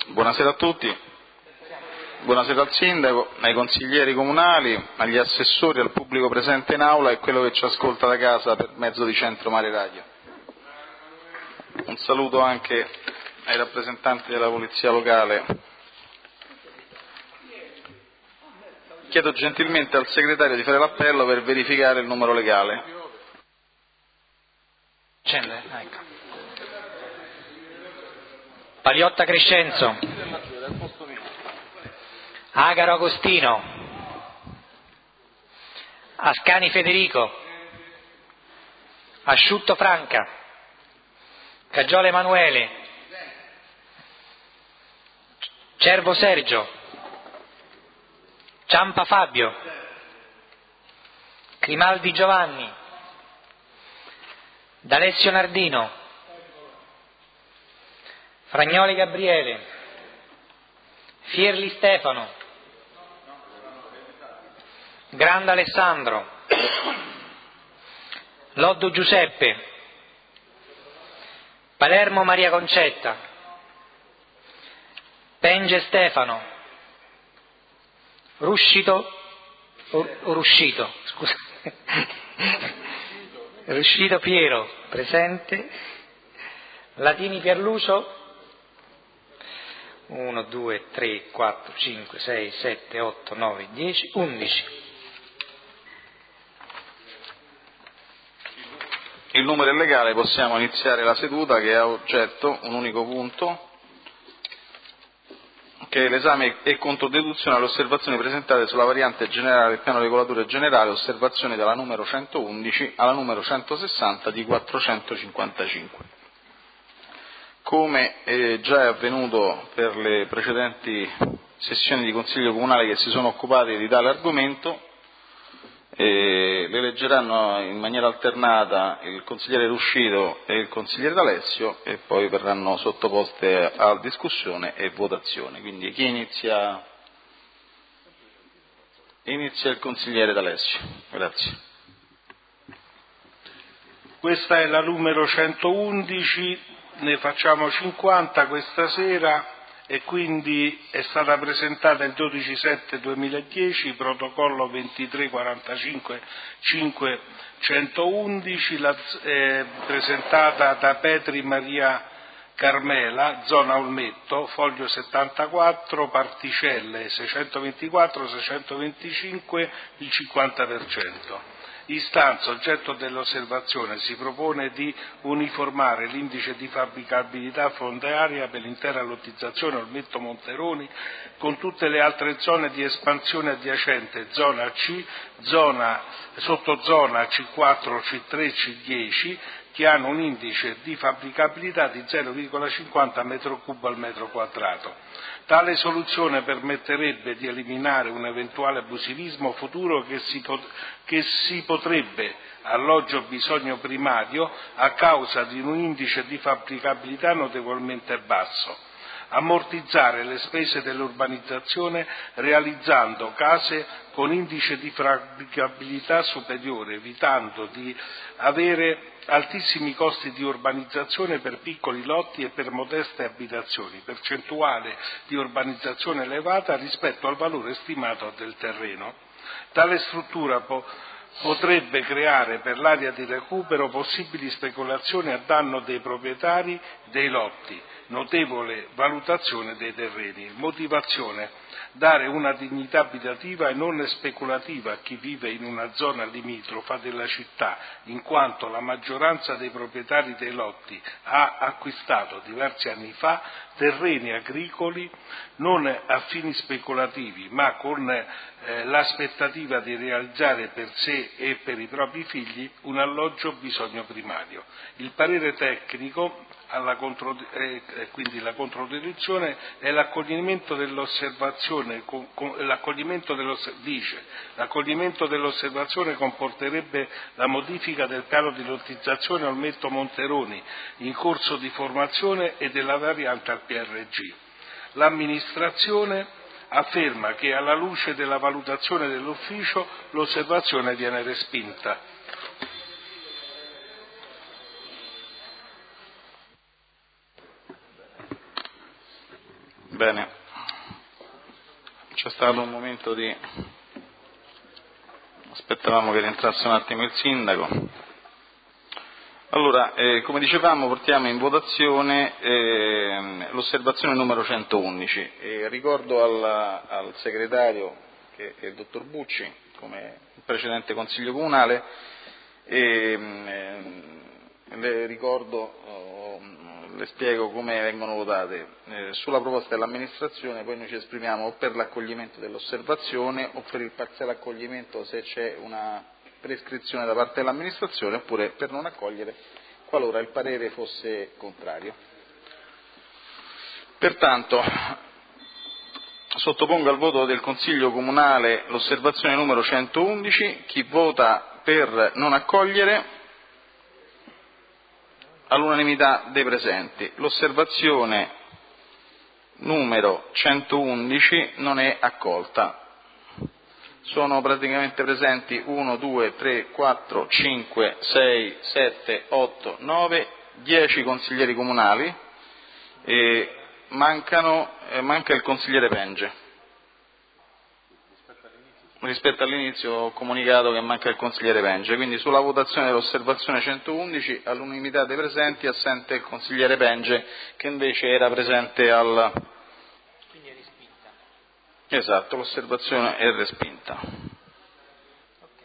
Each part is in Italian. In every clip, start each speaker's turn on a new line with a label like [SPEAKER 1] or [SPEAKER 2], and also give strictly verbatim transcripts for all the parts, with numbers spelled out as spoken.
[SPEAKER 1] Buonasera a tutti, buonasera al Sindaco, ai consiglieri comunali, agli assessori, al pubblico presente in aula e quello che ci ascolta da casa per mezzo di Centro Mare Radio. Un saluto anche ai rappresentanti della Polizia Locale. Chiedo gentilmente al segretario di fare l'appello per verificare il numero legale.
[SPEAKER 2] Scende, ecco. Paliotta Crescenzo, Agaro Agostino, Ascani Federico, Asciutto Franca, Cagiole Emanuele, Cervo Sergio, Ciampa Fabio, Grimaldi Giovanni, D'Alessio Nardino, Fragnoli Gabriele, Fierli Stefano, Granda Alessandro, Loddo Giuseppe, Palermo Maria Concetta, Penge Stefano, Ruscito, o, o Ruscito, scusa, Ruscito Piero, presente, Latini Pierlucio, uno, due, tre, quattro, cinque, sei, sette, otto, nove, dieci, undici.
[SPEAKER 1] Il numero è legale, possiamo iniziare la seduta che ha oggetto un unico punto, che è l'esame e controdeduzione alle osservazioni presentate sulla variante generale del piano regolatore generale, osservazioni dalla numero centoundici alla numero centosessanta di quattrocentocinquantacinque. Come eh, già è avvenuto per le precedenti sessioni di Consiglio Comunale che si sono occupati di tale argomento, eh, le leggeranno in maniera alternata il consigliere Ruscito e il consigliere D'Alessio e poi verranno sottoposte a discussione e votazione. Quindi chi inizia? Inizia il consigliere D'Alessio. Grazie.
[SPEAKER 3] Questa è la numero centoundici. Ne facciamo cinquanta questa sera e quindi è stata presentata il dodici sette duemiladieci, protocollo ventitré quarantacinque cinquecentoundici, la, eh, presentata da Petri Maria Carmela, zona Olmetto, foglio settantaquattro, particelle seicentoventiquattro seicentoventicinque, il cinquanta per cento. Istanza, oggetto dell'osservazione, si propone di uniformare l'indice di fabbricabilità fondiaria per l'intera lottizzazione Olmetto Monteroni con tutte le altre zone di espansione adiacente, zona C, zona, sottozona C quattro, C tre, C dieci, che hanno un indice di fabbricabilità di zero virgola cinquanta metro cubo al metro quadrato. Tale soluzione permetterebbe di eliminare un eventuale abusivismo futuro che si, pot- che si potrebbe, alloggio bisogno primario, a causa di un indice di fabbricabilità notevolmente basso. Ammortizzare le spese dell'urbanizzazione realizzando case con indice di fabbricabilità superiore, evitando di avere altissimi costi di urbanizzazione per piccoli lotti e per modeste abitazioni, percentuale di urbanizzazione elevata rispetto al valore stimato del terreno. Tale struttura po- potrebbe creare per l'area di recupero possibili speculazioni a danno dei proprietari dei lotti, notevole valutazione dei terreni. Motivazione: dare una dignità abitativa e non speculativa a chi vive in una zona limitrofa della città, in quanto la maggioranza dei proprietari dei lotti ha acquistato diversi anni fa terreni agricoli non a fini speculativi, ma con eh, l'aspettativa di realizzare per sé e per i propri figli un alloggio bisogno primario. Il parere tecnico alla contro, eh, quindi la controdeduzione è l'accoglimento dell'osservazione, con, con, l'accoglimento dell'oss- dice l'accoglimento dell'osservazione comporterebbe la modifica del piano di lottizzazione Olmetto Monteroni in corso di formazione e della variante al P R G. L'amministrazione afferma che alla luce della valutazione dell'ufficio l'osservazione viene respinta.
[SPEAKER 1] Bene, c'è stato un momento di... aspettavamo che rientrasse un attimo il sindaco. Allora, eh, come dicevamo, portiamo in votazione eh, l'osservazione numero centoundici. E ricordo al, al segretario, che è il dottor Bucci, come il precedente Consiglio Comunale, e eh, le ricordo, oh, le spiego come vengono votate. Eh, sulla proposta dell'amministrazione poi noi ci esprimiamo o per l'accoglimento dell'osservazione o per il parziale accoglimento se c'è una prescrizione da parte dell'amministrazione, oppure per non accogliere qualora il parere fosse contrario. Pertanto sottopongo al voto del Consiglio Comunale l'osservazione numero centoundici. Chi vota per non accogliere? All'unanimità dei presenti. L'osservazione numero centoundici non è accolta. Sono praticamente presenti uno, due, tre, quattro, cinque, sei, sette, otto, nove, dieci consiglieri comunali e mancano, eh, manca il consigliere Penge. Rispetto all'inizio ho comunicato che manca il consigliere Penge, quindi sulla votazione dell'osservazione centoundici all'unanimità dei presenti assente il consigliere Penge, che invece era presente al...
[SPEAKER 2] Quindi è respinta.
[SPEAKER 1] Esatto, l'osservazione è respinta.
[SPEAKER 2] Okay.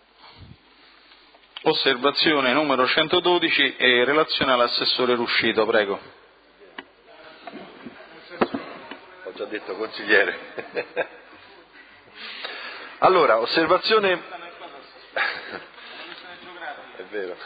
[SPEAKER 1] Osservazione numero centododici e relazione all'assessore Ruscito, prego.
[SPEAKER 4] Ho già detto consigliere. Allora, osservazione... È vero.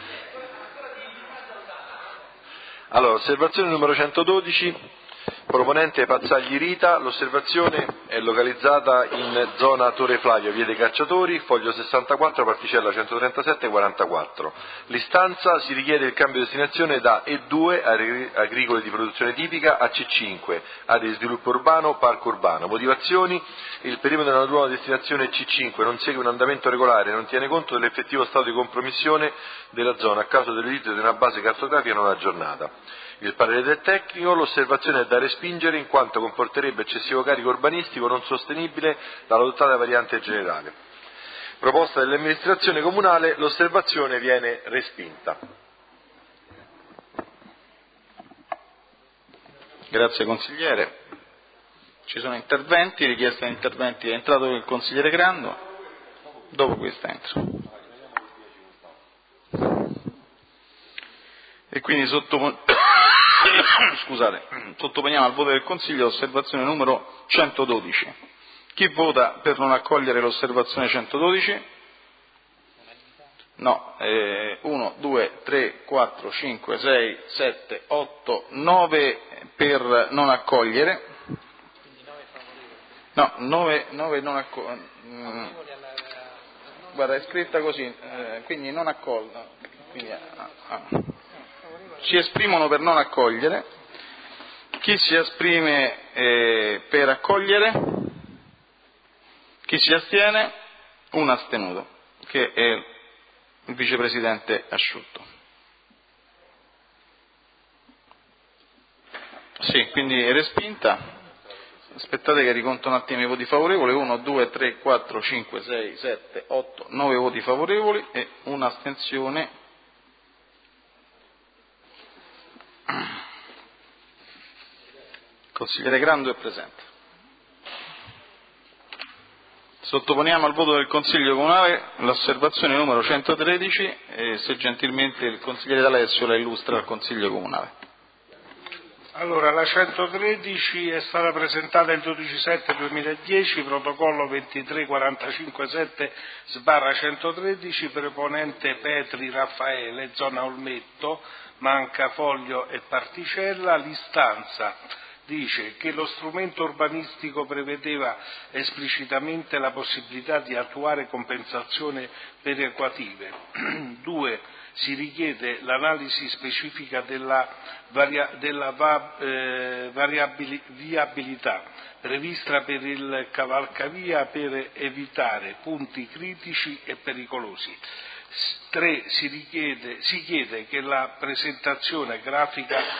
[SPEAKER 4] Allora, osservazione numero centododici, proponente Pazzagli Rita, l'osservazione è localizzata in zona Torre Flavia, via dei Cacciatori, foglio sessantaquattro, particella centotrentasette quarantaquattro. L'istanza si richiede il cambio di destinazione da E due, aree agricole di produzione tipica, a C cinque, aree di sviluppo urbano, parco urbano. Motivazioni: il perimetro della nuova destinazione C cinque non segue un andamento regolare e non tiene conto dell'effettivo stato di compromissione della zona a causa dell'utilizzo di una base cartografica non aggiornata. Il parere del tecnico: l'osservazione è da respingere in quanto comporterebbe eccessivo carico urbanistico non sostenibile dall'adottata variante generale. Proposta dell'amministrazione comunale: l'osservazione viene respinta.
[SPEAKER 1] Grazie consigliere. Ci sono interventi, richiesta di interventi. È entrato il consigliere Grando, dopo questo entro. E quindi sottopon... Scusate, sottoponiamo al voto del Consiglio l'osservazione numero centododici. Chi vota per non accogliere l'osservazione centododici? No. Eh, uno, due, tre, quattro, cinque, sei, sette, otto, nove per non accogliere. No, nove, nove non accogliere. Mm. Guarda, è scritta così, eh, quindi non accolta. Quindi, ah, ah. Si esprimono per non accogliere. Chi si esprime eh, per accogliere? Chi si astiene? Un astenuto, che è il vicepresidente Asciutto. Sì, quindi è respinta. Aspettate che riconto un attimo i voti favorevoli. uno, due, tre, quattro, cinque, sei, sette, otto, nove voti favorevoli e un'astensione. Consigliere Grando è presente. Sottoponiamo al voto del Consiglio Comunale l'osservazione numero centotredici e se gentilmente il consigliere D'Alessio la illustra al Consiglio Comunale.
[SPEAKER 3] Allora, la centotredici è stata presentata il dodici sette duemiladieci, protocollo ventitré quarantacinque sette sbarra centotredici, proponente Petri Raffaele, zona Olmetto, Manca, Foglio e Particella. L'istanza dice che lo strumento urbanistico prevedeva esplicitamente la possibilità di attuare compensazioni perequative. Due. Si richiede l'analisi specifica della, varia, della va, eh, variabili, viabilità prevista per il cavalcavia per evitare punti critici e pericolosi. Tre. Si, richiede, si chiede che la presentazione grafica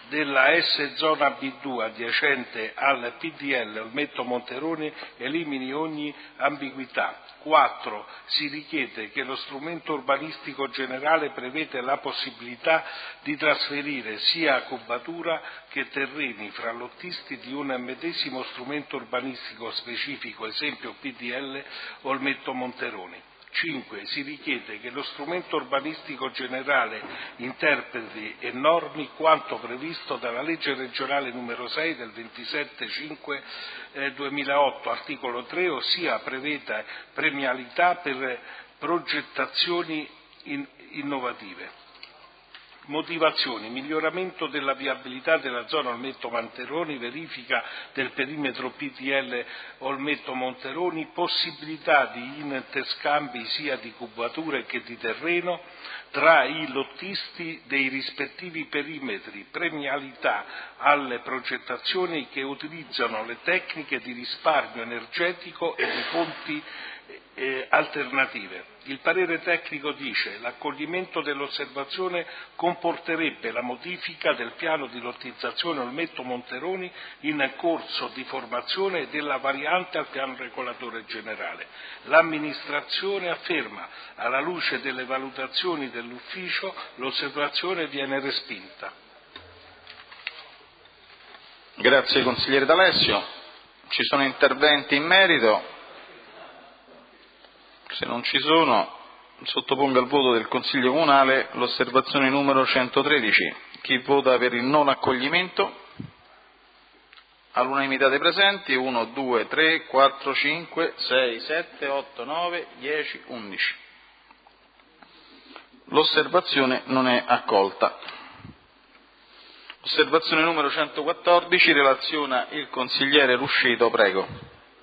[SPEAKER 3] della S zona B due adiacente al P D L Olmetto Monteroni elimini ogni ambiguità. quattro. Si richiede che lo strumento urbanistico generale prevede la possibilità di trasferire sia a cubatura che terreni fra lottisti di un medesimo strumento urbanistico specifico, esempio P D L Olmetto Monteroni. cinque. Si richiede che lo strumento urbanistico generale interpreti e normi quanto previsto dalla legge regionale numero sei del ventisette cinque duemilaotto, articolo tre, ossia preveda premialità per progettazioni in- innovative. Motivazioni: miglioramento della viabilità della zona Olmetto Monteroni, verifica del perimetro P D L Olmetto Monteroni, possibilità di interscambi sia di cubature che di terreno tra i lottisti dei rispettivi perimetri, premialità alle progettazioni che utilizzano le tecniche di risparmio energetico e di fonti eh, alternative. Il parere tecnico dice: l'accoglimento dell'osservazione comporterebbe la modifica del piano di lottizzazione Olmetto Monteroni in corso di formazione e della variante al piano regolatore generale. L'amministrazione afferma: alla luce delle valutazioni dell'ufficio, l'osservazione viene respinta.
[SPEAKER 1] Grazie consigliere D'Alessio. Ci sono interventi in merito? Se non ci sono, sottopongo al voto del Consiglio Comunale l'osservazione numero centotredici. Chi vota per il non accoglimento? All'unanimità dei presenti, uno, due, tre, quattro, cinque, sei, sette, otto, nove, dieci, undici. L'osservazione non è accolta. Osservazione numero centoquattordici, relaziona il consigliere Ruscito, prego.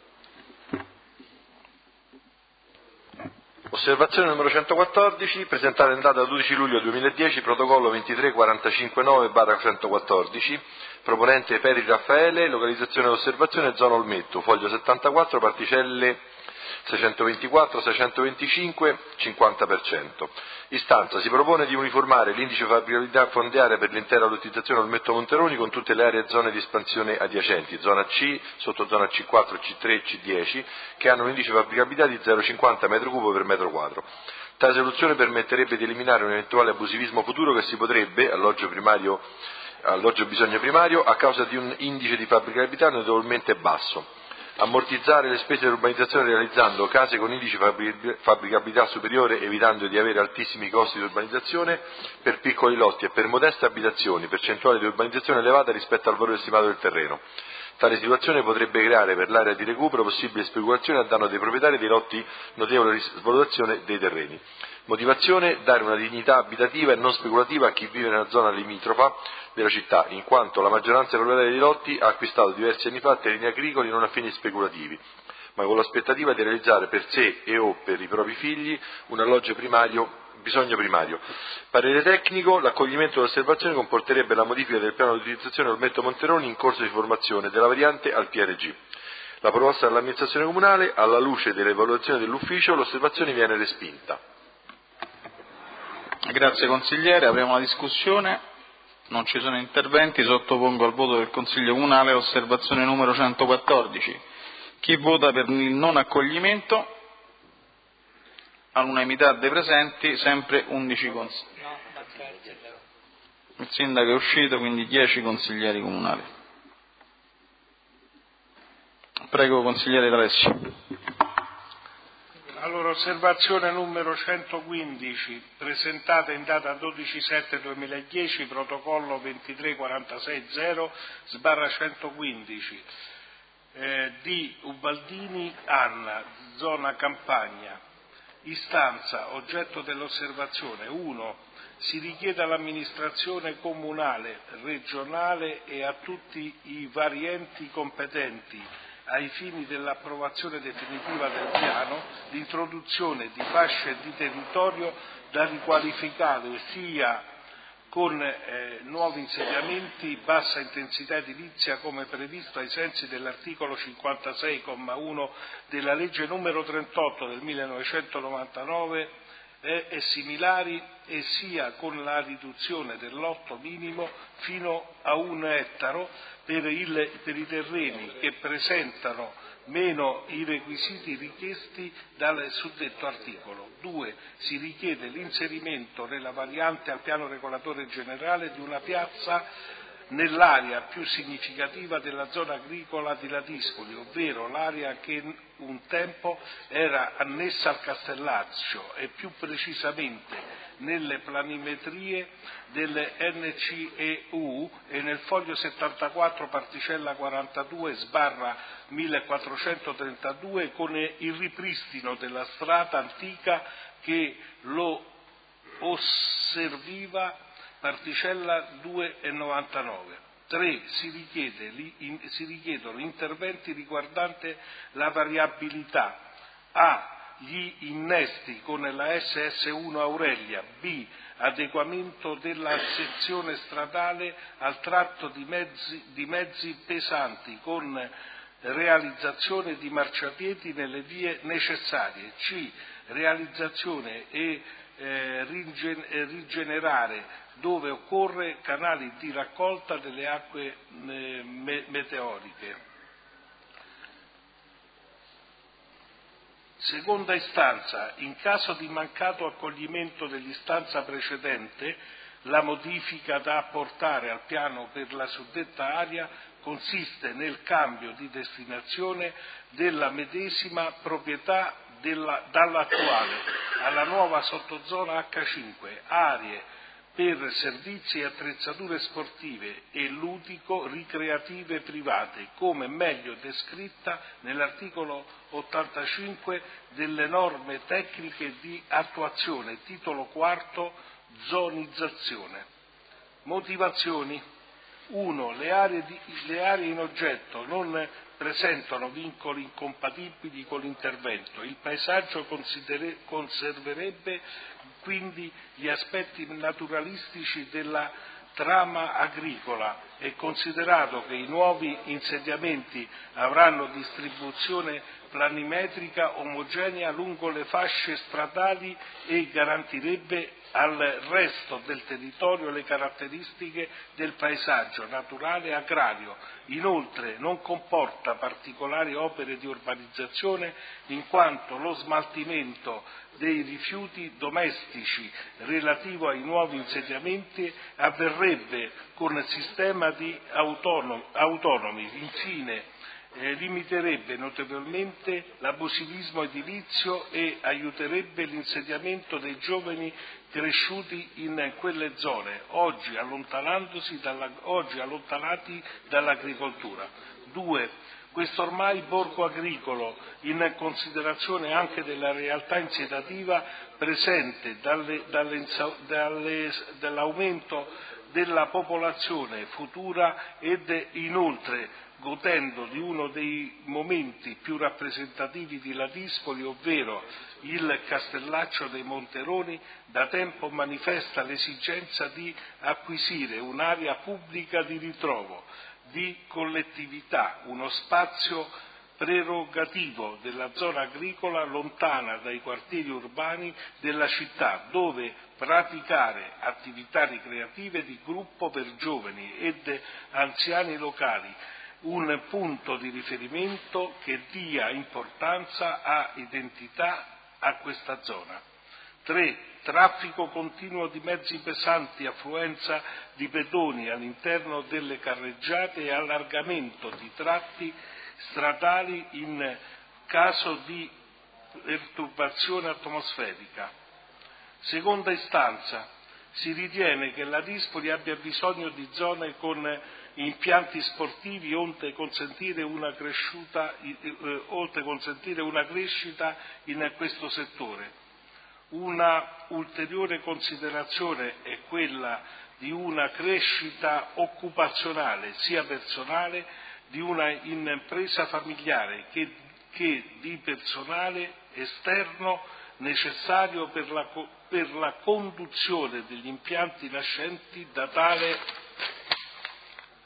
[SPEAKER 4] Osservazione numero centoquattordici, presentata in data dodici luglio duemiladieci, protocollo ventitré quarantacinque nove barra centoquattordici, proponente Peri Raffaele, localizzazione dell'osservazione zona Olmetto, foglio settantaquattro, particelle seicentoventiquattro, seicentoventicinque, cinquanta per cento. Istanza: si propone di uniformare l'indice fabbricabilità fondiaria per l'intera lottizzazione Olmetto Monteroni con tutte le aree e zone di espansione adiacenti, zona C, sottozona C quattro, C tre e C dieci, che hanno un indice fabbricabilità di zero virgola cinquanta metro cubo per metro quadro. Tale soluzione permetterebbe di eliminare un eventuale abusivismo futuro che si potrebbe, alloggio primario, alloggio bisogno primario, a causa di un indice di fabbricabilità notevolmente basso. Ammortizzare le spese di urbanizzazione realizzando case con indice fabbricabilità superiore, evitando di avere altissimi costi di urbanizzazione per piccoli lotti e per modeste abitazioni, percentuale di urbanizzazione elevata rispetto al valore stimato del terreno. Tale situazione potrebbe creare per l'area di recupero possibili speculazioni a danno dei proprietari dei lotti, notevole svalutazione dei terreni. Motivazione: dare una dignità abitativa e non speculativa a chi vive nella zona limitrofa della città, in quanto la maggioranza dei proprietari dei lotti ha acquistato diversi anni fa terreni agricoli non a fini speculativi, ma con l'aspettativa di realizzare per sé e o per i propri figli un alloggio primario, bisogno primario. Parere tecnico: l'accoglimento dell'osservazione comporterebbe la modifica del piano di utilizzazione Olmetto Monteroni in corso di formazione della variante al P R G. La proposta dell'amministrazione comunale: alla luce delle valutazioni dell'ufficio, l'osservazione viene respinta.
[SPEAKER 1] Grazie consigliere, apriamo la discussione. Non ci sono interventi, sottopongo al voto del Consiglio Comunale l'osservazione numero centoquattordici. Chi vota per il non accoglimento? All'unanimità dei presenti, sempre undici consiglieri. Il sindaco è uscito, quindi dieci consiglieri comunali. Prego consigliere D'Alessio.
[SPEAKER 3] Allora, osservazione numero centoquindici, presentata in data dodici sette duemiladieci, protocollo ventitré quarantasei zero sbarra centoquindici, eh, di Ubaldini Anna, zona Campagna. Istanza: oggetto dell'osservazione. uno. Si richiede all'amministrazione comunale, regionale e a tutti i vari enti competenti, ai fini dell'approvazione definitiva del piano, l'introduzione di fasce di territorio da riqualificare sia con eh, nuovi insediamenti, bassa intensità edilizia, come previsto ai sensi dell'articolo cinquantasei comma uno della legge numero trentotto del millenovecentonovantanove, e, e similari, e sia con la riduzione del lotto minimo fino a un ettaro per, il, per i terreni che presentano meno i requisiti richiesti dal suddetto articolo. due. Si richiede l'inserimento nella variante al piano regolatore generale di una piazza nell'area più significativa della zona agricola di Ladispoli, ovvero l'area che un tempo era annessa al Castellaccio e più precisamente nelle planimetrie delle N C E U e nel foglio settantaquattro particella quarantadue sbarra millequattrocentotrentadue con il ripristino della strada antica che lo osserviva particella due e novantanove. tre. Si, richiede, in, si richiedono interventi riguardanti la variabilità A. Gli innesti con la S S uno Aurelia, B. Adeguamento della sezione stradale al tratto di mezzi, di mezzi pesanti con realizzazione di marciapiedi nelle vie necessarie, C. Realizzazione e eh, rigen, eh, rigenerare dove occorre canali di raccolta delle acque eh, me, meteoriche. Seconda istanza, in caso di mancato accoglimento dell'istanza precedente, la modifica da apportare al piano per la suddetta area consiste nel cambio di destinazione della medesima proprietà della, dall'attuale alla nuova sottozona acca cinque, aree per servizi e attrezzature sportive e ludico-ricreative private, come meglio descritta nell'articolo ottantacinque delle norme tecniche di attuazione, titolo quarto, zonizzazione. Motivazioni. uno. Le aree, di, le aree in oggetto non presentano vincoli incompatibili con l'intervento. Il paesaggio conserverebbe quindi gli aspetti naturalistici della trama agricola e considerato che i nuovi insediamenti avranno distribuzione planimetrica omogenea lungo le fasce stradali e garantirebbe al resto del territorio le caratteristiche del paesaggio naturale e agrario. Inoltre non comporta particolari opere di urbanizzazione in quanto lo smaltimento dei rifiuti domestici relativo ai nuovi insediamenti avverrebbe con sistema di autonomi. autonomi. Infine, Eh, limiterebbe notevolmente l'abusivismo edilizio e aiuterebbe l'insediamento dei giovani cresciuti in quelle zone, oggi, allontanandosi dalla, oggi allontanati dall'agricoltura. due. Questo ormai borgo agricolo, in considerazione anche della realtà insediativa presente dalle, dalle, dalle, dall'aumento della popolazione futura ed inoltre godendo di uno dei momenti più rappresentativi di Ladispoli, ovvero il Castellaccio dei Monteroni, da tempo manifesta l'esigenza di acquisire un'area pubblica di ritrovo, di collettività, uno spazio prerogativo della zona agricola lontana dai quartieri urbani della città, dove praticare attività ricreative di gruppo per giovani ed anziani locali, un punto di riferimento che dia importanza a identità a questa zona. tre. Traffico continuo di mezzi pesanti, affluenza di pedoni all'interno delle carreggiate e allargamento di tratti stradali in caso di perturbazione atmosferica. Seconda istanza. Si ritiene che Ladispoli abbia bisogno di zone con impianti sportivi onde consentire una, cresciuta, eh, onde consentire una crescita in questo settore. Una ulteriore considerazione è quella di una crescita occupazionale, sia personale, di una impresa familiare che, che di personale esterno necessario per la, per la conduzione degli impianti nascenti da tale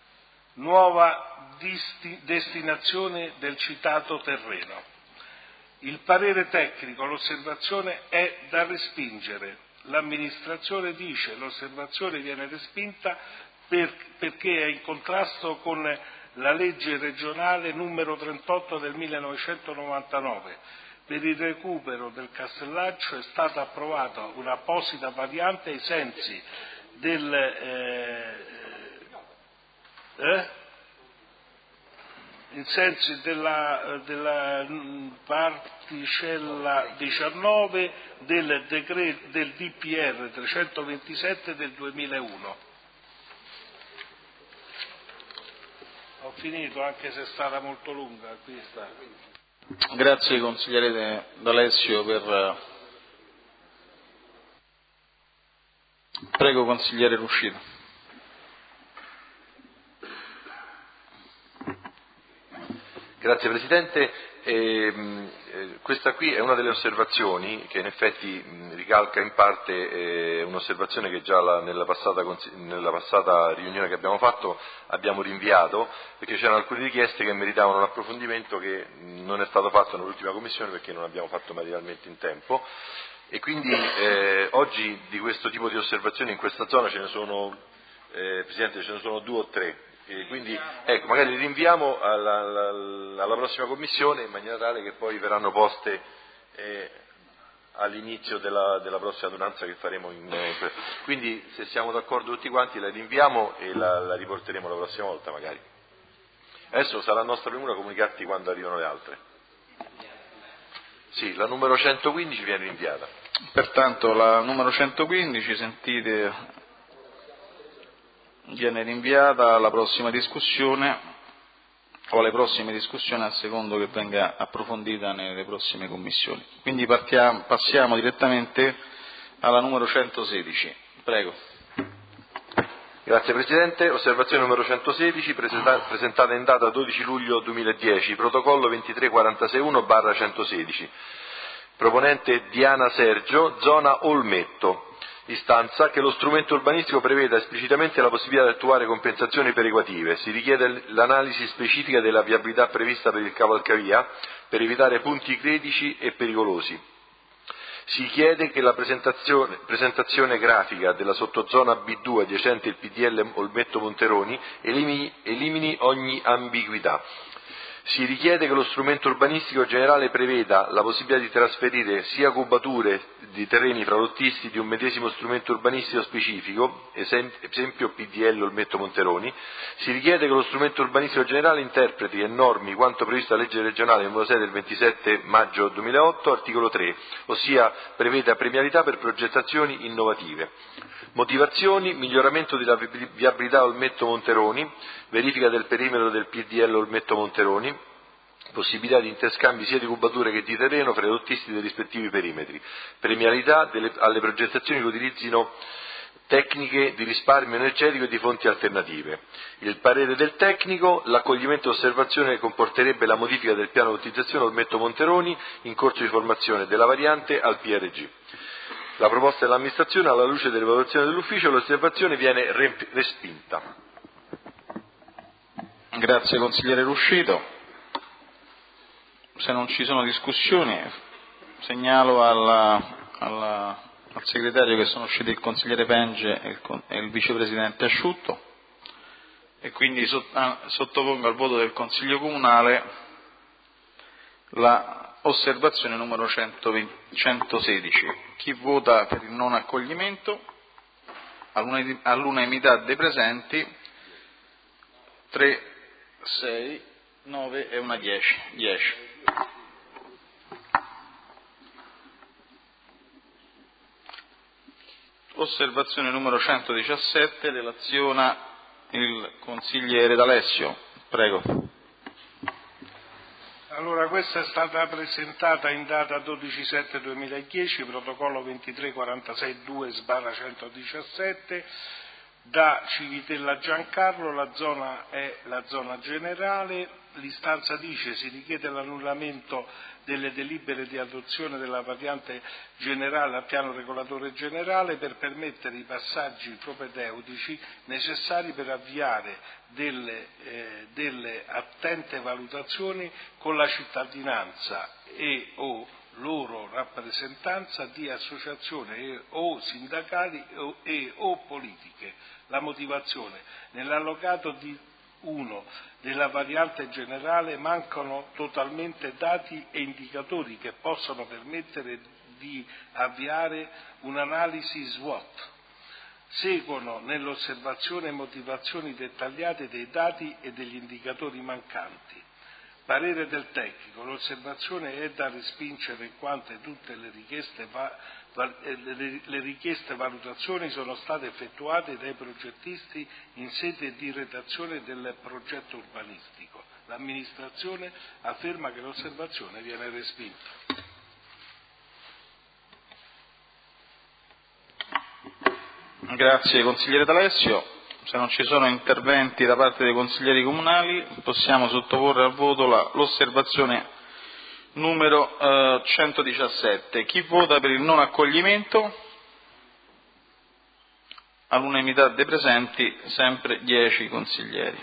[SPEAKER 3] nuova disti, destinazione del citato terreno. Il parere tecnico, l'osservazione è da respingere. L'amministrazione dice l'osservazione viene respinta per, perché è in contrasto con la legge regionale numero trentotto del millenovecentonovantanove. Per il recupero del Castellaccio è stata approvata un'apposita variante ai sensi del eh, eh? in sensi della, della particella diciannove del, decreto, del D P R trecentoventisette del duemilauno. Ho finito, anche se è stata molto lunga. Qui sta.
[SPEAKER 1] Grazie consigliere D'Alessio per... Prego consigliere Ruscito.
[SPEAKER 4] Grazie Presidente. E, eh, questa qui è una delle osservazioni che in effetti mh, ricalca in parte eh, un'osservazione che già la, nella, passata, nella passata riunione che abbiamo fatto abbiamo rinviato, perché c'erano alcune richieste che meritavano un approfondimento che mh, non è stato fatto nell'ultima commissione perché non abbiamo fatto materialmente in tempo, e quindi eh, oggi di questo tipo di osservazioni in questa zona ce ne sono, eh, Presidente, ce ne sono due o tre. E quindi ecco, magari li rinviamo alla, alla, alla prossima commissione in maniera tale che poi verranno poste eh, all'inizio della, della prossima adunanza che faremo in, eh, quindi se siamo d'accordo tutti quanti la rinviamo e la, la riporteremo la prossima volta magari. Adesso sarà nostra premura comunicarti quando arrivano le altre. Sì, la numero centoquindici viene rinviata.
[SPEAKER 1] Pertanto la numero centoquindici, sentite, viene rinviata alla prossima discussione o alle prossime discussioni a secondo che venga approfondita nelle prossime commissioni. Quindi partiamo, passiamo direttamente alla numero centosedici. Prego.
[SPEAKER 4] Grazie Presidente. Osservazione numero centosedici presentata in data dodici luglio duemiladieci, protocollo ventitré quarantasei uno barra centosedici. Proponente Diana Sergio, zona Olmetto. Istanza che lo strumento urbanistico preveda esplicitamente la possibilità di attuare compensazioni perequative. Si richiede l'analisi specifica della viabilità prevista per il cavalcavia per evitare punti critici e pericolosi. Si chiede che la presentazione, presentazione grafica della sottozona B due adiacente il P D L Olmetto Monteroni elimini, elimini ogni ambiguità. Si richiede che lo strumento urbanistico generale preveda la possibilità di trasferire sia cubature di terreni fra lottisti di un medesimo strumento urbanistico specifico, esempio P D L Olmetto Monteroni. Si richiede che lo strumento urbanistico generale interpreti e normi quanto previsto dalla legge regionale numero sei del ventisette maggio duemilaotto, articolo tre, ossia preveda premialità per progettazioni innovative. Motivazioni: miglioramento della viabilità Olmetto Monteroni, verifica del perimetro del P D L Olmetto Monteroni, possibilità di interscambi sia di cubature che di terreno fra i lottisti dei rispettivi perimetri, premialità delle, alle progettazioni che utilizzino tecniche di risparmio energetico e di fonti alternative. Il parere del tecnico: l'accoglimento osservazione comporterebbe la modifica del piano di utilizzazione Olmetto Monteroni in corso di formazione della variante al P R G. La proposta dell'amministrazione, alla luce delle valutazioni dell'ufficio, l'osservazione viene respinta.
[SPEAKER 1] Grazie consigliere Ruscito. Se non ci sono discussioni, segnalo alla, alla, al segretario che sono usciti il consigliere Penge e il, e il vicepresidente Asciutto, e quindi sottopongo al voto del Consiglio Comunale la osservazione numero centosedici. Chi vota per il non accoglimento? All'unanimità dei presenti, tre, sei, nove e una dieci. dieci. Osservazione numero centodiciassette, relaziona il consigliere D'Alessio. Prego.
[SPEAKER 3] Allora, questa è stata presentata in data dodici sette duemiladieci, protocollo ventitré quarantasei due sbarra centodiciassette, Da Civitella Giancarlo la zona è la zona generale. L'istanza dice: si richiede l'annullamento delle delibere di adozione della variante generale al piano regolatore generale per permettere i passaggi propedeutici necessari per avviare delle, eh, delle attente valutazioni con la cittadinanza e o loro rappresentanza di associazioni e, o sindacali o, e o politiche. La motivazione: nell'allocato di uno della variante generale mancano totalmente dati e indicatori che possano permettere di avviare un'analisi SWOT. Seguono nell'osservazione motivazioni dettagliate dei dati e degli indicatori mancanti. Parere del tecnico: l'osservazione è da respingere in quanto tutte le richieste, va, le, le richieste valutazioni sono state effettuate dai progettisti in sede di redazione del progetto urbanistico. L'amministrazione afferma che l'osservazione viene respinta.
[SPEAKER 1] Grazie consigliere D'Alessio. Se non ci sono interventi da parte dei consiglieri comunali, possiamo sottoporre al voto la, l'osservazione numero eh, centodiciassette. Chi vota per il non accoglimento? All'unanimità dei presenti, sempre dieci consiglieri.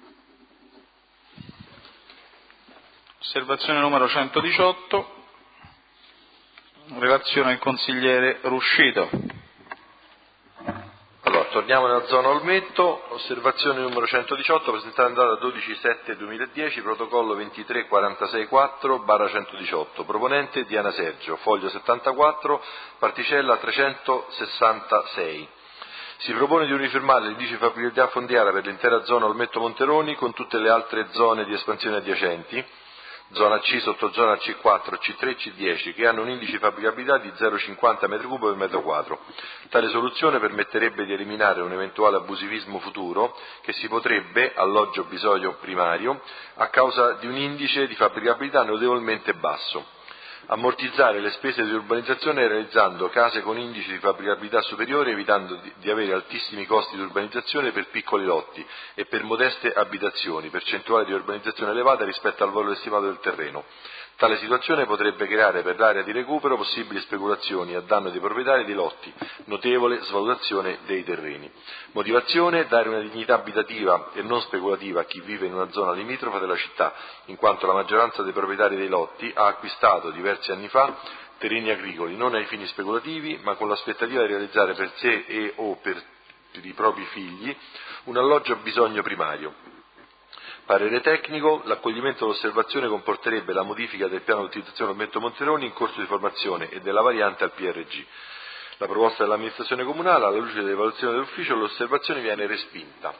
[SPEAKER 1] Osservazione numero centodiciotto, relazione del consigliere Ruscito.
[SPEAKER 4] Allora, torniamo nella zona Olmetto, osservazione numero centodiciotto, presentata in data dodici sette duemiladieci, protocollo ventitré quarantasei quattro barra centodiciotto, proponente Diana Sergio, foglio settantaquattro, particella trecentosessantasei. Si propone di uniformare l'indice fabbricabilità fondiaria per l'intera zona Olmetto Monteroni con tutte le altre zone di espansione adiacenti, zona C, sottozona C quattro, C tre, C dieci, che hanno un indice di fabbricabilità di zero virgola cinquanta metri cubi per metro quadro. Tale soluzione permetterebbe di eliminare un eventuale abusivismo futuro che si potrebbe, alloggio bisogno primario, a causa di un indice di fabbricabilità notevolmente basso. Ammortizzare le spese di urbanizzazione realizzando case con indici di fabbricabilità superiore, evitando di, di avere altissimi costi di urbanizzazione per piccoli lotti e per modeste abitazioni, percentuale di urbanizzazione elevata rispetto al valore stimato del terreno. Tale situazione potrebbe creare per l'area di recupero possibili speculazioni a danno dei proprietari dei lotti, notevole svalutazione dei terreni. Motivazione: dare una dignità abitativa e non speculativa a chi vive in una zona limitrofa della città, in quanto la maggioranza dei proprietari dei lotti ha acquistato diversi anni fa terreni agricoli, non ai fini speculativi, ma con l'aspettativa di realizzare per sé e o per, per i propri figli un alloggio a bisogno primario. Parere tecnico: l'accoglimento dell'osservazione comporterebbe la modifica del piano di utilizzazione Olmetto Monteroni in corso di formazione e della variante al P R G. La proposta dell'amministrazione comunale, alla luce delle valutazioni dell'ufficio, l'osservazione viene respinta.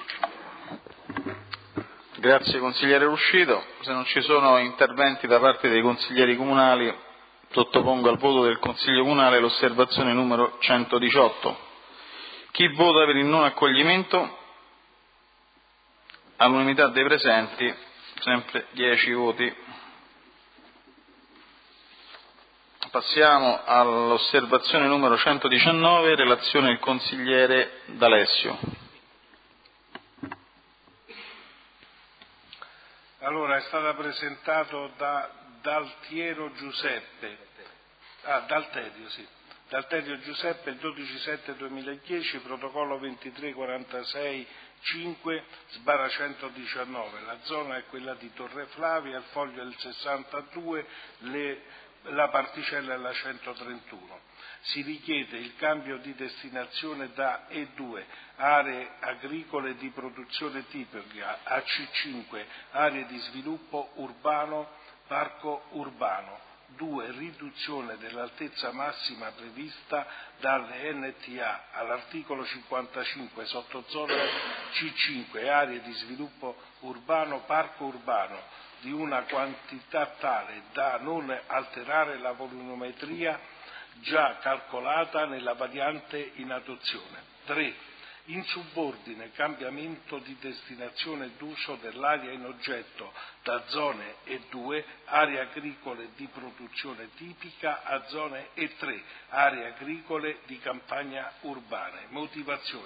[SPEAKER 1] Grazie consigliere Ruscito. Se non ci sono interventi da parte dei consiglieri comunali, sottopongo al voto del Consiglio Comunale l'osservazione numero centodiciotto. Chi vota per il non accoglimento? All'unanimità dei presenti, sempre dieci voti. Passiamo all'osservazione numero centodiciannove, relazione del consigliere D'Alessio.
[SPEAKER 3] Allora, è stata presentato da Daltiero Giuseppe, ah, Dalterio, sì. Dalterio Giuseppe il dodici sette duemiladieci, protocollo ventitré quarantasei cinque sbarra centodiciannove. La zona è quella di Torre Flavia, il foglio è il sessantadue, le, la particella è la centotrentuno. Si richiede il cambio di destinazione da E due, aree agricole di produzione tipica, a C cinque, aree di sviluppo urbano, parco urbano. due. Riduzione dell'altezza massima prevista dalle N T A all'articolo cinquantacinque sottozona C cinque, aree di sviluppo urbano, parco urbano, di una quantità tale da non alterare la volumetria già calcolata nella variante in adozione. tre. In subordine, cambiamento di destinazione d'uso dell'area in oggetto da zone E due, aree agricole di produzione tipica, a zone E tre, aree agricole di campagna urbane. Motivazione: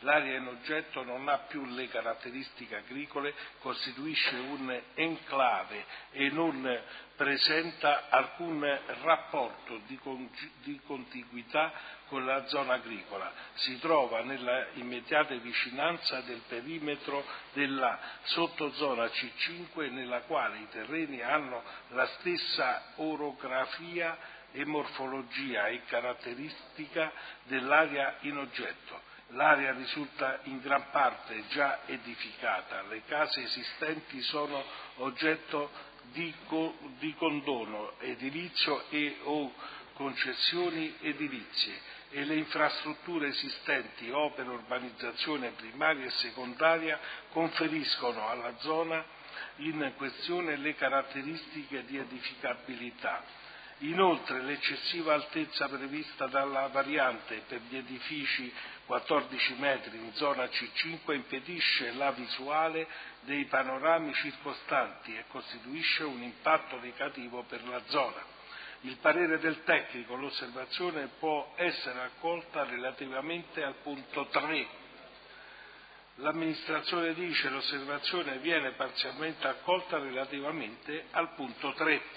[SPEAKER 3] L'area in oggetto non ha più le caratteristiche agricole, costituisce un enclave e non presenta alcun rapporto di, con- di contiguità con la zona agricola. Si trova nella immediata vicinanza del perimetro della sottozona C cinque, nella quale i terreni hanno la stessa orografia e morfologia e caratteristica dell'area in oggetto. L'area risulta in gran parte già edificata, le case esistenti sono oggetto di, co- di condono edilizio e o concessioni edilizie e le infrastrutture esistenti, opere, urbanizzazione primaria e secondaria, conferiscono alla zona in questione le caratteristiche di edificabilità. Inoltre l'eccessiva altezza prevista dalla variante per gli edifici quattordici metri in zona C cinque impedisce la visuale dei panorami circostanti e costituisce un impatto negativo per la zona. Il parere del tecnico, l'osservazione può essere accolta relativamente al punto tre. L'amministrazione dice che l'osservazione viene parzialmente accolta relativamente al punto tre.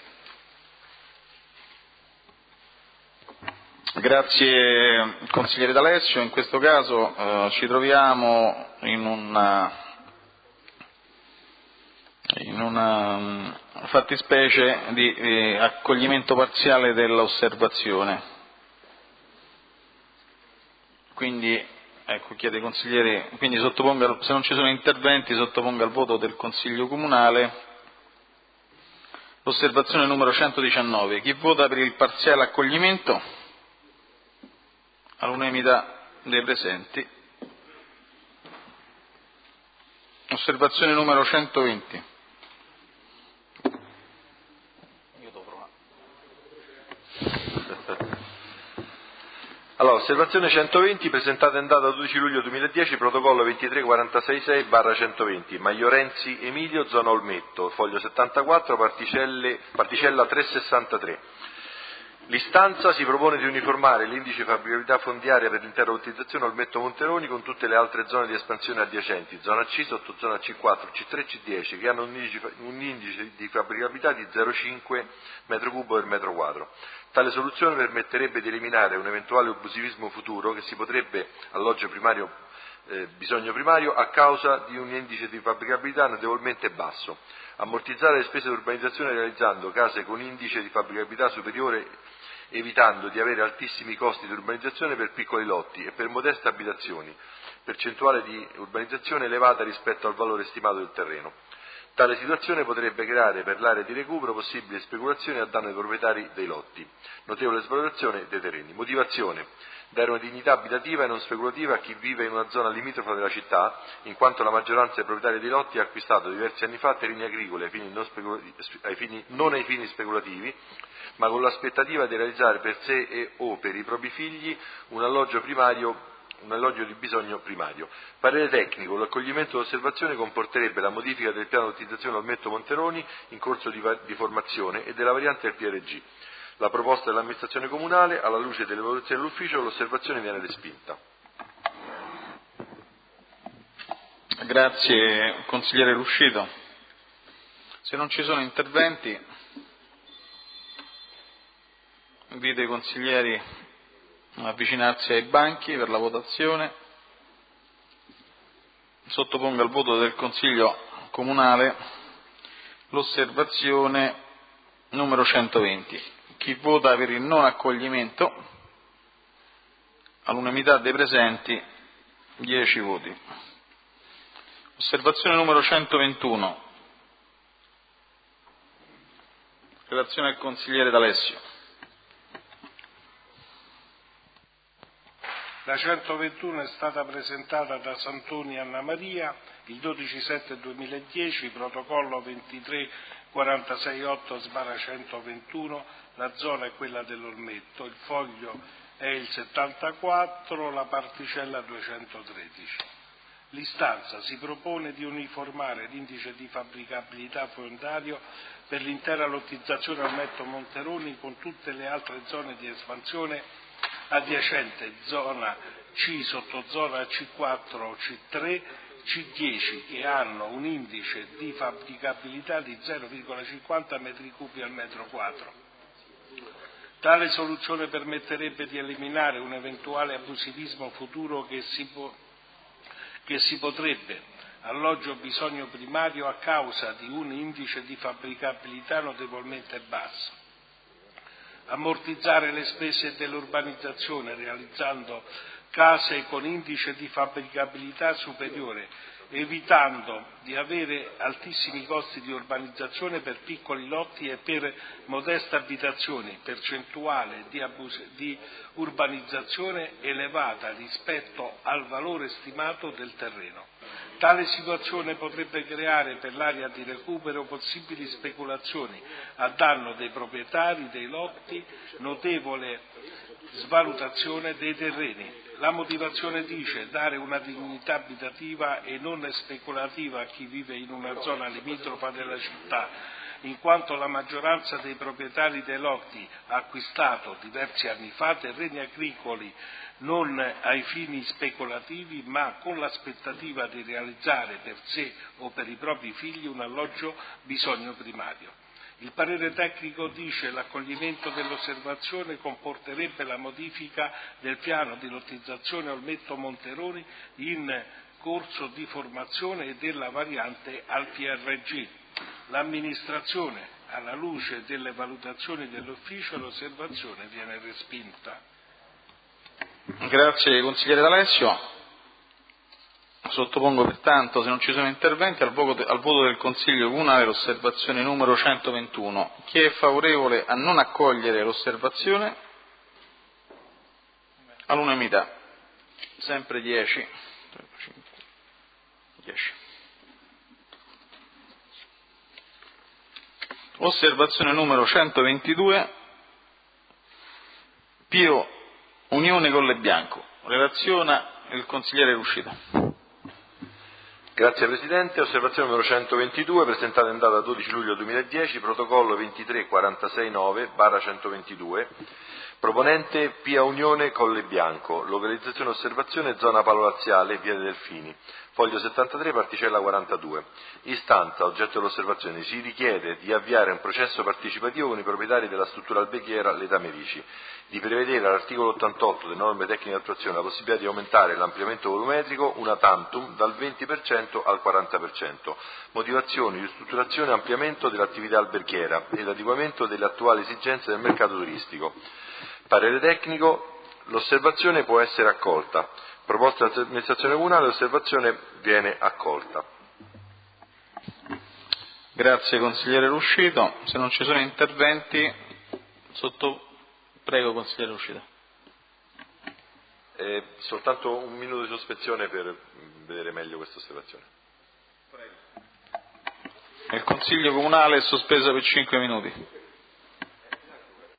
[SPEAKER 1] Grazie consigliere D'Alessio, in questo caso eh, ci troviamo in una, in una um, fattispecie di eh, accoglimento parziale dell'osservazione. Quindi, ecco, chiede consigliere, quindi sottoponga, se non ci sono interventi, sottoponga al voto del Consiglio Comunale l'osservazione numero centodiciannove. Chi vota per il parziale accoglimento? All'unanimità dei presenti. Osservazione numero centoventi. Io devo provare.
[SPEAKER 4] Allora, osservazione centoventi presentata in data dodici luglio duemiladieci, protocollo ventitré quarantasei sei barra centoventi, Maiorenzi Emilio, zona Olmetto, foglio settantaquattro, particelle, particella trecentosessantatré. L'istanza si propone di uniformare l'indice di fabbricabilità fondiaria per l'intera utilizzazione Olmetto Monteroni con tutte le altre zone di espansione adiacenti, zona C, sottozona C quattro, C tre e C dieci, che hanno un indice, un indice di fabbricabilità di zero virgola cinque metro cubo per metro quadro. Tale soluzione permetterebbe di eliminare un eventuale abusivismo futuro che si potrebbe, alloggio primario, eh, bisogno primario, a causa di un indice di fabbricabilità notevolmente basso. Ammortizzare le spese di urbanizzazione realizzando case con indice di fabbricabilità superiore, evitando di avere altissimi costi di urbanizzazione per piccoli lotti e per modeste abitazioni, percentuale di urbanizzazione elevata rispetto al valore stimato del terreno. Tale situazione potrebbe creare per l'area di recupero possibili speculazioni a danno dei proprietari dei lotti, notevole svalutazione dei terreni. Motivazione: dare una dignità abitativa e non speculativa a chi vive in una zona limitrofa della città, in quanto la maggioranza dei proprietari dei lotti ha acquistato diversi anni fa terreni agricoli ai fini non, speculativi, ai fini, non ai fini speculativi, ma con l'aspettativa di realizzare per sé e o per i propri figli un alloggio primario, un alloggio di bisogno primario. Parere tecnico: l'accoglimento dell'osservazione comporterebbe la modifica del piano di utilizzazione Olmetto Monteroni in corso di, di formazione e della variante del P R G. La proposta dell'amministrazione comunale, alla luce delle valutazioni dell'ufficio, l'osservazione viene respinta.
[SPEAKER 1] Grazie consigliere Ruscito. Se non ci sono interventi, invito i consiglieri ad avvicinarsi ai banchi per la votazione. Sottopongo al voto del Consiglio Comunale l'osservazione numero centoventi. Chi vota per il non accoglimento? All'unanimità dei presenti, dieci voti. Osservazione numero centoventuno. Relazione al consigliere D'Alessio.
[SPEAKER 3] La centoventuno è stata presentata da Santoni Anna Maria il dodici sette duemiladieci, protocollo ventitré quarantasei otto centoventuno, la zona è quella dell'Olmetto, il foglio è il settantaquattro, la particella duecentotredici. L'istanza si propone di uniformare l'indice di fabbricabilità fondiario per l'intera lottizzazione Olmetto Monteroni con tutte le altre zone di espansione adiacente, zona C sottozona C quattro, C tre, C dieci che hanno un indice di fabbricabilità di zero virgola cinquanta metri cubi al metro quadro. Tale soluzione permetterebbe di eliminare un eventuale abusivismo futuro che si, po- che si potrebbe alloggio bisogno primario a causa di un indice di fabbricabilità notevolmente basso. Ammortizzare le spese dell'urbanizzazione realizzando case con indice di fabbricabilità superiore, evitando di avere altissimi costi di urbanizzazione per piccoli lotti e per modeste abitazioni, percentuale di, abus- di urbanizzazione elevata rispetto al valore stimato del terreno. Tale situazione potrebbe creare per l'area di recupero possibili speculazioni a danno dei proprietari dei lotti, notevole svalutazione dei terreni. La motivazione dice dare una dignità abitativa e non speculativa a chi vive in una zona limitrofa della città, in quanto la maggioranza dei proprietari dei lotti ha acquistato diversi anni fa terreni agricoli non ai fini speculativi ma con l'aspettativa di realizzare per sé o per i propri figli un alloggio bisogno primario. Il parere tecnico dice che l'accoglimento dell'osservazione comporterebbe la modifica del piano di lottizzazione Olmetto Monteroni in corso di formazione e della variante al P R G. L'amministrazione, alla luce delle valutazioni dell'ufficio, l'osservazione viene respinta.
[SPEAKER 1] Grazie consigliere D'Alessio. Sottopongo pertanto, se non ci sono interventi, al voto, al voto del Consiglio Comunale l'osservazione numero centoventuno. Chi è favorevole a non accogliere l'osservazione? All'unanimità. Sempre dieci. dieci. Osservazione numero centoventidue. Pio Unione Colle Bianco. Relaziona il consigliere Ruscito.
[SPEAKER 4] Grazie Presidente. Osservazione numero centoventidue, presentata in data dodici luglio duemiladieci, protocollo ventitré quarantasei nove barra centoventidue, proponente Pia Unione Colle Bianco, localizzazione osservazione zona palolaziale, via dei Delfini, foglio settantatré, particella quarantadue. Istanza, oggetto dell'osservazione, si richiede di avviare un processo partecipativo con i proprietari della struttura alberghiera Letame Vici, di prevedere all'articolo ottantotto delle norme tecniche di attuazione la possibilità di aumentare l'ampliamento volumetrico una tantum dal venti per cento al quaranta per cento, motivazioni, ristrutturazione e ampliamento dell'attività alberghiera e l'adeguamento delle attuali esigenze del mercato turistico. Parere tecnico, l'osservazione può essere accolta. Proposta dall'amministrazione comunale, l'osservazione viene accolta.
[SPEAKER 1] Grazie consigliere Ruscito. Se non ci sono interventi, sotto... prego consigliere Ruscito.
[SPEAKER 4] Eh, soltanto un minuto di sospensione per vedere meglio questa osservazione.
[SPEAKER 1] Il Consiglio Comunale è sospeso per cinque minuti.